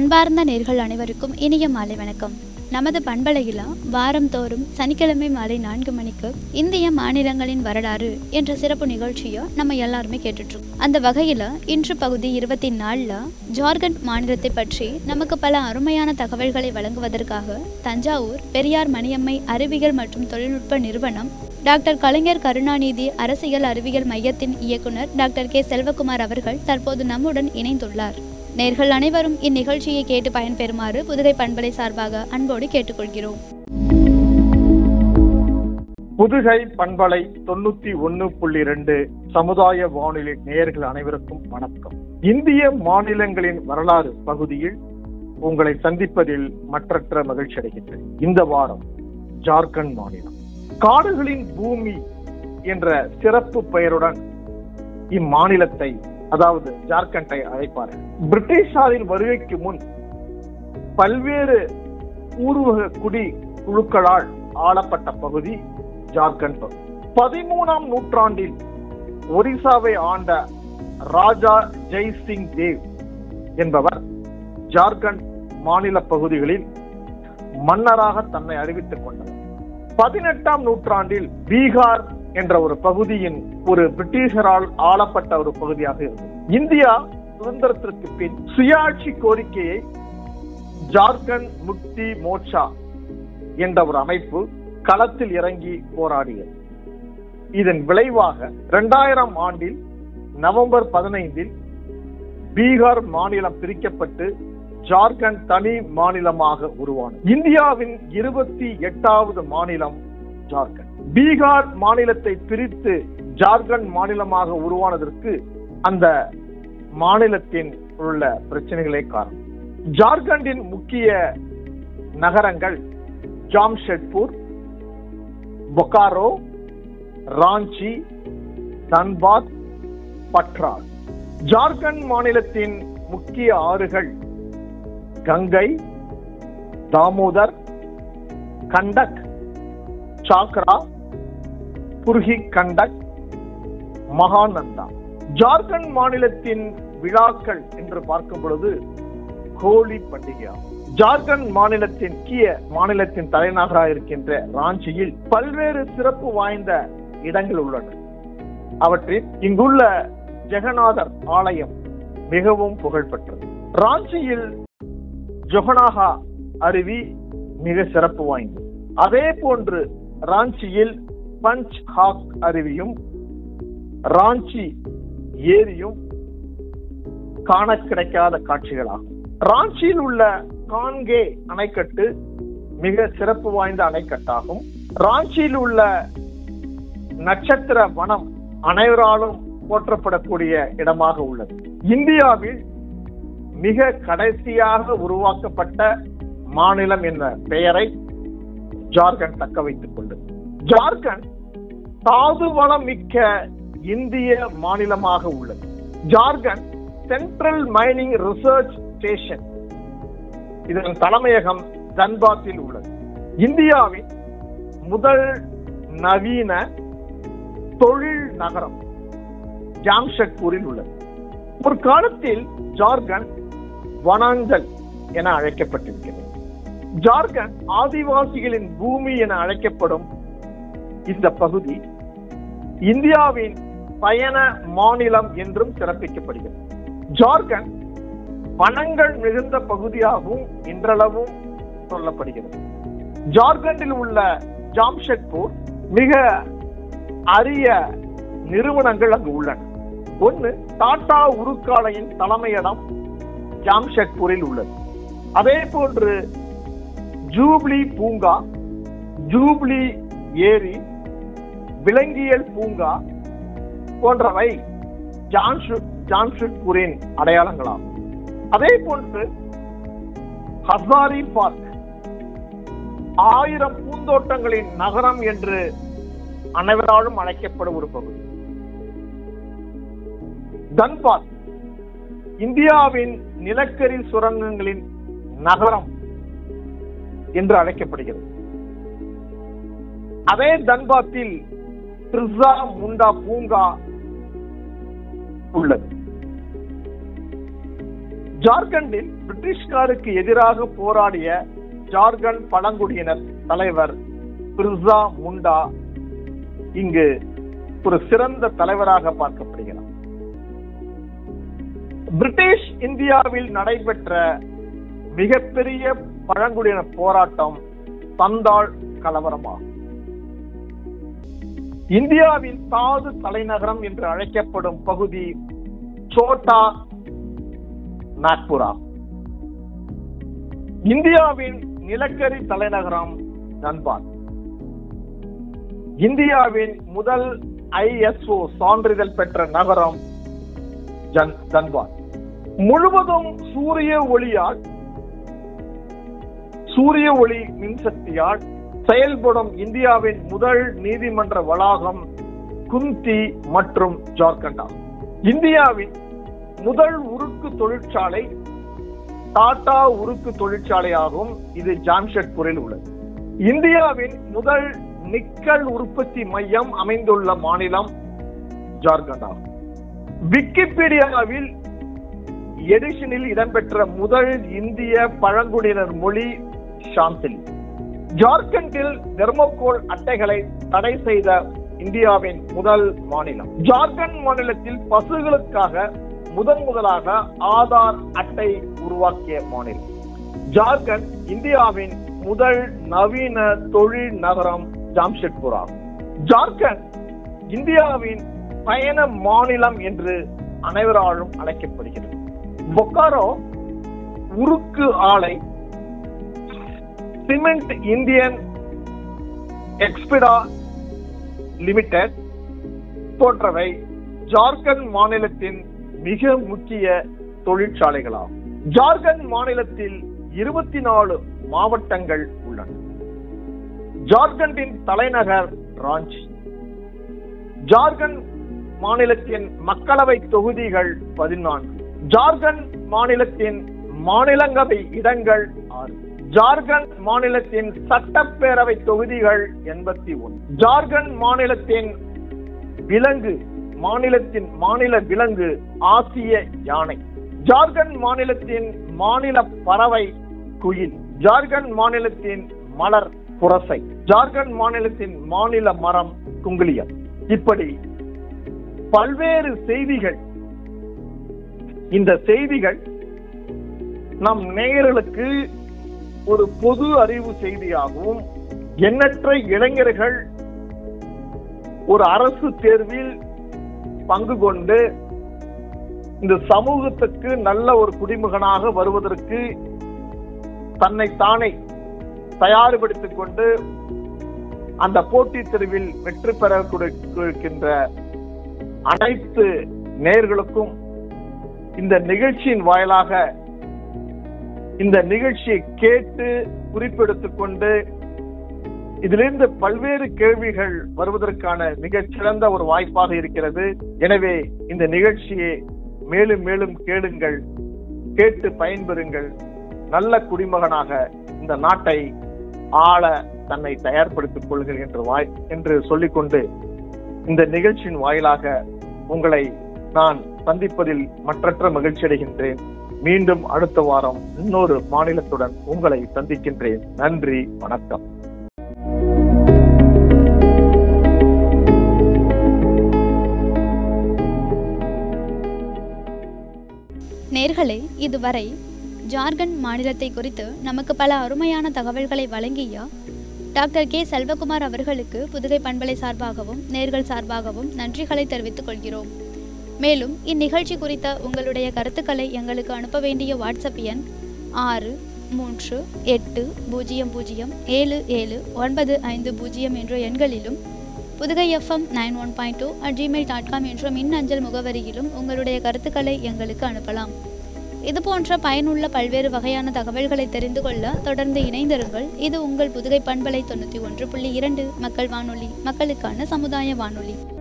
அன்பார்ந்த நேர்கள் அனைவருக்கும் இனிய மாலை வணக்கம். நமது பண்பலையில் வாரந்தோறும் சனிக்கிழமை மாலை 4 மணிக்கு இந்திய மாநிலங்களின் வரலாறு என்ற சிறப்பு நிகழ்ச்சியை நம்ம எல்லாருமே கேட்டுட்ருக்கோம். அந்த வகையில் இன்று பகுதி 24 ஜார்க்கண்ட் மாநிலத்தை பற்றி நமக்கு பல அருமையான தகவல்களை வழங்குவதற்காக தஞ்சாவூர் பெரியார் மணியம்மை அறிவியல் மற்றும் தொழில்நுட்ப நிறுவனம் டாக்டர் கலைஞர் கருணாநிதி அரசியல் அறிவியல் மையத்தின் இயக்குனர் டாக்டர் கே செல்வகுமார் அவர்கள் தற்போது நம்முடன் இணைந்துள்ளார். நேர்கள் அனைவரும் இந்நிகழ்ச்சியை கேட்டு பயன்பெறுமாறு புதுகை பண்பலை சார்பாக அன்போடு கேட்டுக்கொள்கிறோம். புதுகை பண்பலை 91.2 சமுதாய வானொலி நேயர்கள் அனைவருக்கும் வணக்கம். இந்திய மாநிலங்களின் வரலாறு பகுதியில் உங்களை சந்திப்பதில் மற்றற்ற மகிழ்ச்சி அடைகின்றேன். இந்த வாரம் ஜார்க்கண்ட் மாநிலம் காடுகளின் பூமி என்ற சிறப்பு பெயருடன் இம்மாநிலத்தை, அதாவது ஜார்க்கண்டை அழைப்பார்கள். பிரிட்டிஷாரின் வருகைக்கு முன் பல்வேறு பூர்வ குடி குழுக்களால் ஆளப்பட்ட பகுதி ஜார்க்கண்ட் பகுதி. 13ஆம் நூற்றாண்டில் ஒரிசாவை ஆண்ட ராஜா ஜெய்சிங் தேவ் என்பவர் ஜார்க்கண்ட் மாநில பகுதிகளில் மன்னராக தன்னை அறிவித்துக் கொண்டவர். 18ஆம் நூற்றாண்டில் பீகார் என்ற ஒரு பகுதியின் ஒரு பிரிட்டிஷரால் ஆளப்பட்ட ஒரு பகுதியாக இருந்தது. இந்தியா சுதந்திரத்திற்கு பின் சுயாட்சி கோரிக்கையை ஜார்க்கண்ட் முக்தி மோர்ச்சா என்ற ஒரு அமைப்பு களத்தில் இறங்கி போராடியது. இதன் விளைவாக 2000 ஆண்டில் நவம்பர் 15 பீகார் மாநிலம் பிரிக்கப்பட்டு ஜார்க்கண்ட் தனி மாநிலமாக உருவானது. இந்தியாவின் 28வது மாநிலம் ஜார்க்கண்ட். பீகார் மாநிலத்தை பிரித்து ஜார்க்கண்ட் மாநிலமாக உருவானதற்கு அந்த மாநிலத்தின் உள்ள பிரச்சனைகளே காரணம். ஜார்க்கண்டின் முக்கிய நகரங்கள் ஜாம்ஷெட்பூர், பொக்காரோ, ராஞ்சி, தன்பாத், பட்ரார். ஜார்க்கண்ட் மாநிலத்தின் முக்கிய ஆறுகள் கங்கை, தாமோதர், கண்டக், சாக்ரா, புர்ஹி கண்டக், மகாநந்தா. ஜார்க்கண்ட் மாநிலத்தின் விழாக்கள் என்று பார்க்கும் பொழுது ஹோலி பண்டிகை. ஜார்க்கண்ட் மாநிலத்தின் தலைநகராக இருக்கின்ற ராஞ்சியில் பல்வேறு சிறப்பு வாய்ந்த இடங்கள் உள்ளன. அவற்றில் இங்குள்ள ஜெகநாதர் ஆலயம் மிகவும் புகழ்பெற்றது. ராஞ்சியில் ஜொகனாகா அருவி மிக சிறப்பு வாய்ந்தது. அதே போன்று ராஞ்சியில் பஞ்ச் ஹாக் அருவியும் ராஞ்சி ஏரியும் காண கிடைக்காத காட்சிகளாகும். ராஞ்சியில் உள்ள கான்கே அணைக்கட்டு மிக சிறப்பு வாய்ந்த அணைக்கட்டாகும். ராஞ்சியில் உள்ள நட்சத்திர வனம் அனைவராலும் போற்றப்படக்கூடிய இடமாக உள்ளது. இந்தியாவில் மிக கடைசியாக உருவாக்கப்பட்ட மாநிலம் என்ற பெயரை ஜார்க்கண்ட் தக்க வைத்துக் கொண்டது. ஜார்க்கண்ட் தாது வளம் மிக்க இந்திய மாநிலமாக உள்ளது. Jharkhand central mining research station, இதன் தலைமையகம் தன்பாத்தில் உள்ளது. இந்தியாவின் முதல் நவீன தொழில் நகரம் ஜாம்ஷெட்பூரில் உள்ளது. ஒரு காலத்தில் ஜார்க்கண்ட் வனாஞ்சல் என அழைக்கப்பட்டிருக்கிறது. ஜார்க்கண்ட் ஆதிவாசிகளின் பூமி என அழைக்கப்படும் இந்த பகுதி இந்தியாவின் பயண மாநிலம் என்றும் சிறப்பிக்கப்படுகிறது. ஜார்க்கண்ட் வனங்கள் மிகுந்த பகுதியாகவும் இன்றளவும் சொல்லப்படுகிறது. ஜார்க்கண்டில் உள்ள ஜாம்ஷெட்பூர் மிக அரிய நிறுவனங்கள் அங்கு உள்ளன. ஒன்று, டாடா உருக்காலையின் தலைமையிடம் ஜாம்ஷெட்பூரில் உள்ளது. அதே போன்று ஜூப்ளி பூங்கா, ஜூப்ளி ஏரி, விலங்கியல் பூங்கா போன்றவை ஜாம்ஷெட்பூரின் அடையாளங்களாகும். அதே போன்று ஹசாரி பார்க் 1000 பூந்தோட்டங்களின் நகரம் என்று அனைவராலும் அழைக்கப்படும் ஒரு பகுதி. தன்பாத் இந்தியாவின் நிலக்கரி சுரங்கங்களின் நகரம் என்று அழைக்கப்படுகிறது. அதே தன்பாத்தில் பிர்சா முண்டா பூங்கா உள்ளது. ஜார்க்கண்டில் பிரிட்டிஷ்காருக்கு எதிராக போராடிய ஜார்க்கண்ட் பழங்குடியினர் தலைவர் பிர்சா முண்டா இங்கு ஒரு சிறந்த தலைவராக பார்க்கப்படுகிறார். பிரிட்டிஷ் இந்தியாவில் நடைபெற்ற மிகப்பெரிய பழங்குடியினர் போராட்டம் சந்தால் கலவரமாகும். இந்தியாவின் தாது தலைநகரம் என்று அழைக்கப்படும் பகுதி சோட்டா நாக்பூரா. இந்தியாவின் நிலக்கரி தலைநகரம் தன்பாத். இந்தியாவின் முதல் ISO சான்றிதழ் பெற்ற நகரம் தன்பாத். முழுவதும் சூரிய ஒளி மின்சக்தியால் செயல்படும் இந்தியாவின் முதல் நீதிமன்ற வளாகம் குந்தி மற்றும் ஜார்க்கண்ட் ஆகும். இந்தியாவின் முதல் உருக்கு தொழிற்சாலை டாடா உருக்கு தொழிற்சாலை ஆகும். இது ஜாம்ஷெட்பூரில் உள்ளது. இந்தியாவின் முதல் நிக்கல் உற்பத்தி மையம் அமைந்துள்ள மாநிலம் ஜார்க்கண்ட் ஆகும். விக்கிபீடியாவில் எடிஷனில் இடம்பெற்ற முதல் இந்திய பழங்குடியினர் மொழி சாந்தலி. ஜார்க்கண்டில் தெர்மோகோல் அட்டைகளை தடை செய்த இந்தியாவின் முதல் மாநிலம். ஜார்க்கண்ட் மாநிலத்தில் பசுகளுக்காக முதலாக ஆதார் அட்டை உருவாக்கிய மாநிலம். ஜார்க்கண்ட் இந்தியாவின் முதல் நவீன தொழில் நகரம் ஜாம்ஷெட்பூர் ஆகும். ஜார்க்கண்ட் இந்தியாவின் பயண மாநிலம் என்று அனைவராலும் அழைக்கப்படுகிறது. பொக்காரோ உருக்கு ஆலை, சிமெண்ட் இந்தியன் எக்ஸ்பிடா லிமிடெட் போன்றவை ஜார்க்கண்ட் மாநிலத்தின் மிக முக்கிய தொழிற்சாலைகளாகும். ஜார்க்கண்ட் மாநிலத்தில் 24 மாவட்டங்கள் உள்ளன. ஜார்க்கண்டின் தலைநகர் ராஞ்சி. ஜார்க்கண்ட் மாநிலத்தின் மக்களவை தொகுதிகள் 14. ஜார்க்கண்ட் மாநிலத்தின் மாநிலங்களவை இடங்கள் 6. ஜார்க்கண்ட் மாநிலத்தின் சட்டப்பேரவை தொகுதிகள் 81. ஜார்க்கண்ட் மாநிலத்தின் மாநில விலங்கு ஆசிய யானை. ஜார்க்கண்ட் மாநிலத்தின் மாநில பறவை குயில். ஜார்க்கண்ட் மாநிலத்தின் மலர் புரசை. ஜார்க்கண்ட் மாநிலத்தின் மாநில மரம் குங்குலியம். இப்படி பல்வேறு செய்திகள். இந்த செய்திகள் நம் நேயர்களுக்கு ஒரு பொது அறிவு செய்தியாகவும், எண்ணற்ற இளைஞர்கள் ஒரு அரசு தேர்வில் பங்கு கொண்டு இந்த சமூகத்துக்கு நல்ல ஒரு குடிமகனாக வருவதற்கு தன்னை தானே தயார்படுத்திக் கொண்டு அந்த போட்டித் தேர்வில் வெற்றி பெற கொடுக்கின்ற அனைத்து நேயர்களுக்கும் இந்த நிகழ்ச்சியின் வாயிலாக இந்த நிகழ்ச்சியை கேட்டு குறிப்பெடுத்துக் கொண்டு இதிலிருந்து பல்வேறு கேள்விகள் வருவதற்கான மிகச் சிறந்த ஒரு வாய்ப்பாக இருக்கிறது. எனவே இந்த நிகழ்ச்சியை மேலும் மேலும் கேளுங்கள், கேட்டு பயன்பெறுங்கள். நல்ல குடிமகனாக இந்த நாட்டை ஆள தன்னை தயார்படுத்திக் கொள்கிறேன் என்று சொல்லிக்கொண்டு இந்த நிகழ்ச்சியின் வாயிலாக உங்களை நான் சந்திப்பதில் மற்றற்ற மகிழ்ச்சி அடைகின்றேன். மீண்டும் அடுத்த வாரம் இன்னொரு மாநிலத்துடன் உங்களை சந்திக்கின்றேன். நன்றி, வணக்கம். நேர்களே, இதுவரை ஜார்க்கண்ட் மாநிலத்தை குறித்து நமக்கு பல அருமையான தகவல்களை வழங்கிய டாக்டர் கே செல்வகுமார் அவர்களுக்கு புதுகை பண்பலை சார்பாகவும் நேர்கள் சார்பாகவும் நன்றிகளை தெரிவித்துக் கொள்கிறோம். மேலும் இந்நிகழ்ச்சி குறித்த உங்களுடைய கருத்துக்களை எங்களுக்கு அனுப்ப வேண்டிய வாட்ஸ்அப் எண் 63800779750 என்ற எண்களிலும் புதுகை FM 91.2 என்ற மின்னஞ்சல் முகவரியிலும் உங்களுடைய கருத்துக்களை எங்களுக்கு அனுப்பலாம். இதுபோன்ற பயனுள்ள பல்வேறு வகையான தகவல்களை தெரிந்து கொள்ள தொடர்ந்து இணைந்திருங்கள். இது உங்கள் புதுகை பண்பலை 91.2 மக்கள் வானொலி, மக்களுக்கான சமுதாய வானொலி.